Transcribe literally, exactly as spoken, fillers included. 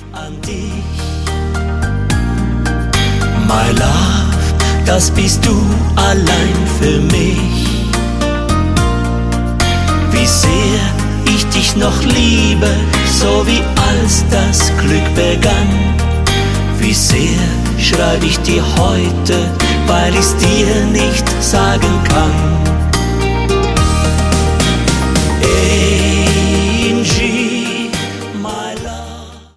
an dich. My love, das bist du allein für mich. Wie sehr ich dich noch liebe, so wie als das Glück begann. Wie sehr schreib ich dir heute, weil ich's dir nicht sagen kann.